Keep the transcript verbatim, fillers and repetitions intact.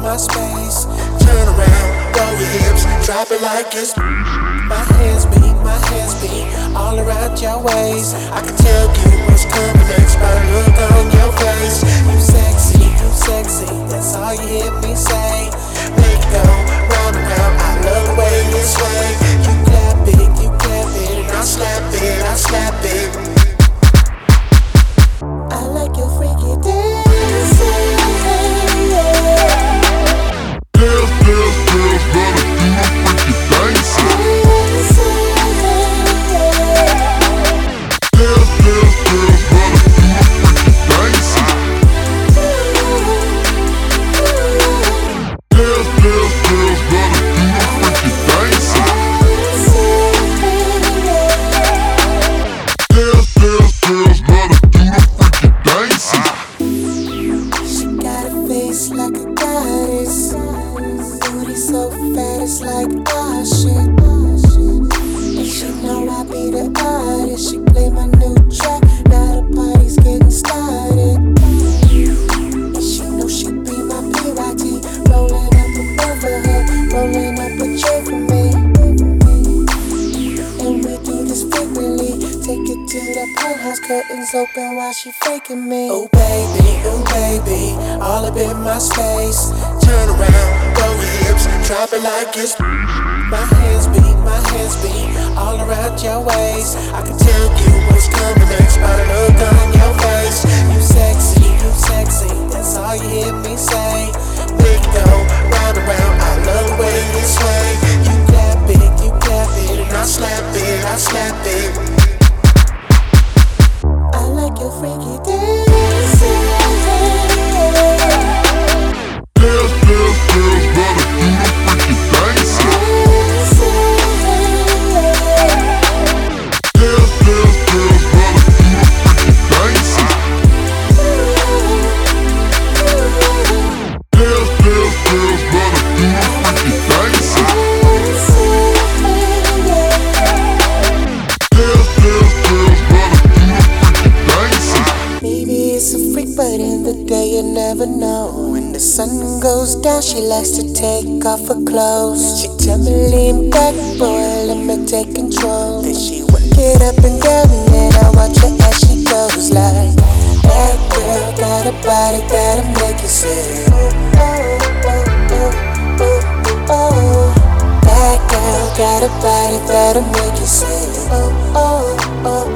my space. Turn around, roll your hips, drop it like it's. My hands beat, my hands beat, all around your waist. I can tell you what's coming next by the look on your face. You sexy, you sexy, that's all you hear me say. Make it go round and round, I love the way you sway. You clap it, you clap it, and I slap it, I slap it. I like your freaky dancing. Dance, dance, dance, gotta do the freaky dancing. Dance, dance, dance, gotta do the freaky dancing. Dance, dance, dance, gotta do the freaky dancing. Dance, dance, dance, gotta do the freaky dancing. She got a face like a goddess, booty so fat it's like ah shit. And she know I be the artist. She play my new track, now the party's getting started. And she know she be my P Y T, rolling up a bill for her, rolling up a check for me. And we do this frequently, take it to the penthouse, curtains open while she faking me. Oh baby, oh baby, all up in my space. Turn around, roll your hips, drop it like it's. My hands beat, my hands beat, all around your waist. I can tell you what's coming next by the look on your face. You sexy, you sexy, that's all you hear me say. Make it go round and round, I love the way you sway. You clap it, you clap it, and I slap it, I slap it. I like your freaky dancing. Dance, dance, dance, gotta do the freaky dancing. Dance, dance, dance, gotta do the freaky dancing. Dance, dance, dance, gotta do the freaky dancing. Dance, dance, dance, gotta do the freaky dancing. Maybe it's a freak, but in the day you never know. When the sun goes down, she likes to take off her clothes. She tell me lean back, boy, let me take control. Then she work it up and down, and then I watch her as she goes like. That girl got a body that'll make you say, oh, oh, oh, oh, oh, oh. That girl got a body that'll make you say, oh, oh, oh.